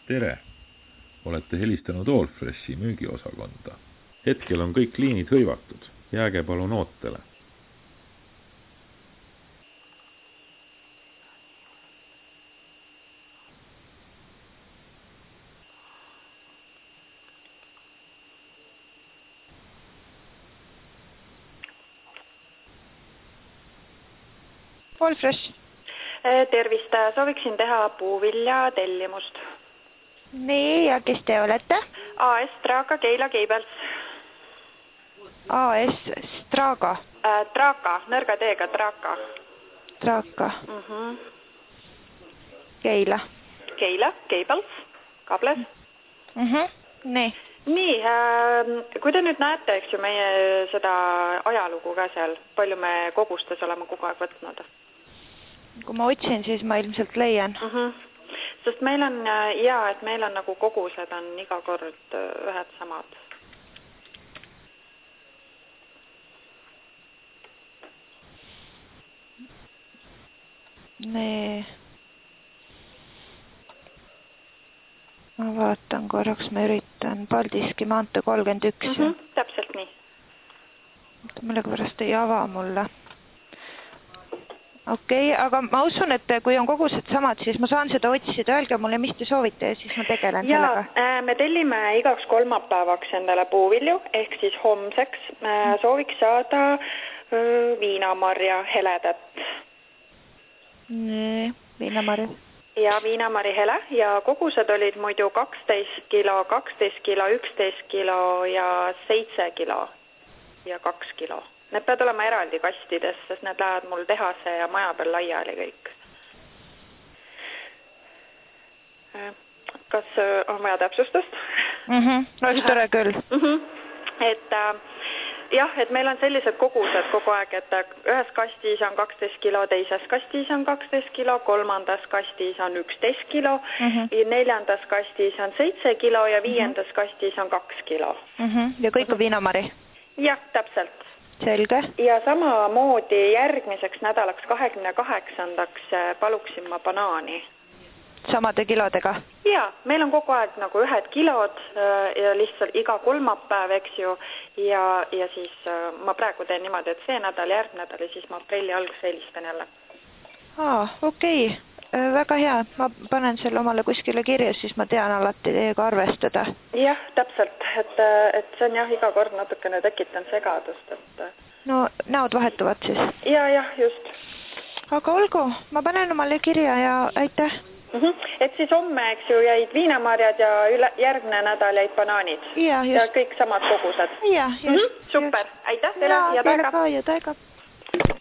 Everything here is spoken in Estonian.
Tere! Olete helistanud Allfreshi müügiosakonda. Hetkel on kõik liinid hõivatud. Jääge palun ootele. Allfresh. Tervist, sooviksin teha puuvilja tellimust. Nii, ja kes te olete? AS Traaka Keila Keibels. AS Straaga. Traaka, nõrga teega Traaka. Traaka. Keila. Keila, Keibels, Kables. Nii. Nii, kui te nüüd näete, eks ju, meie seda ajalugu ka seal, palju me kogustes oleme kogu aeg võtnud? Kui ma otsin, siis ma ilmselt leian. Sest meil on, et meil on nagu kogused on iga kord ühed samad. Nii. Ma vaatan korraks, ma üritan Paldiski maantee 31. Täpselt nii. Millega pärast ei ava mulle. Okei, aga ma usun, et kui on kogused samad, siis ma saan seda otsida. Öelge mulle, mis te soovite ja siis ma tegelen sellega. Me tellime igaks kolmapäevaks endale puuvilju, ehk siis homseks sooviks saada viinamarja heledat. Nii, viinamarja. Ja viinamari hele ja kogused olid muidu 12 kilo, 12 kilo, 11 kilo ja 7 kilo ja 2 kilo. Need peavad olema eraldi kastides, sest need lähevad mul tehase ja maja peal laiali kõik. Kas on vaja täpsustust? Oleks tore küll. Et meil on sellised kogused kogu aeg, et ühes kastis on 12 kilo, teises kastis on 12 kilo, kolmandas kastis on 11 kilo, neljandas kastis on 7 kilo ja viiendas kastis on 2 kilo. Ja kõik on viinamari? Jah, täpselt. Selge. Ja samamoodi järgmiseks nädalaks 28-ndaks paluksin ma banaani. Samade kilodega? Ja, meil on kogu aeg nagu ühed kilod ja lihtsalt iga kolmapäev, eks ju, ja siis ma praegu teen niimoodi, et see nädal, järg nädal ja siis ma aprilli alguses helistan jälle. Okei. Väga hea. Ma panen selle omale kuskile kirja, siis ma tean alati teiega arvestada. Jah, täpselt. Et see on iga kord natukene tekitan segadust. No, näod vahetuvad siis? Ja, just. Aga olgu, ma panen omale kirja ja aitäh. Et siis homme, eks ju, jäid viinamarjad ja järgne nädal jäid banaanid. Ja kõik samad kogused. Ja, just. Super. Aitäh teile. Ja teile ka.